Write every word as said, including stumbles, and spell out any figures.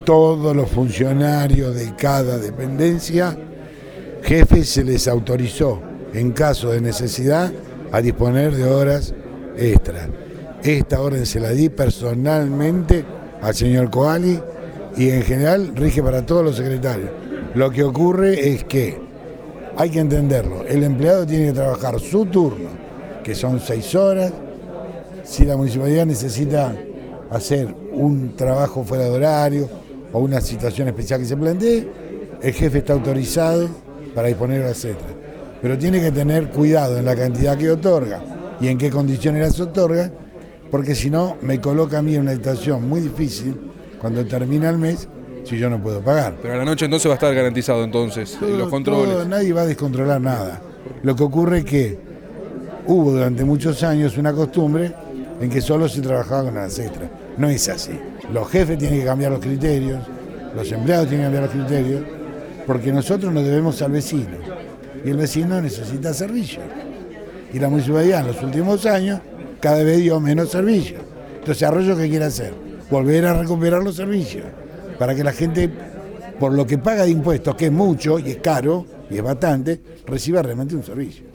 todos los funcionarios de cada dependencia, jefes, se les autorizó, en caso de necesidad, a disponer de horas extras. Esta orden se la di personalmente al señor Coali y en general rige para todos los secretarios. Lo que ocurre es que hay que entenderlo, el empleado tiene que trabajar su turno, que son seis horas. Si la municipalidad necesita hacer un trabajo fuera de horario o una situación especial que se plantee, el jefe está autorizado para disponer horas extras. Pero tiene que tener cuidado en la cantidad que otorga y en qué condiciones las otorga, porque si no me coloca a mí en una situación muy difícil cuando termina el mes si yo no puedo pagar. Pero a la noche entonces va a estar garantizado entonces todo, los controles. Todo, nadie va a descontrolar nada. Lo que ocurre es que hubo durante muchos años una costumbre en que solo se trabajaba con horas extras. No es así. Los jefes tienen que cambiar los criterios, los empleados tienen que cambiar los criterios, porque nosotros nos debemos al vecino y el vecino necesita servicio. Y la municipalidad en los últimos años cada vez dio menos servicio. Entonces, ¿Arroyo qué quiere hacer? Volver a recuperar los servicios, para que la gente, por lo que paga de impuestos, que es mucho y es caro y es bastante, reciba realmente un servicio.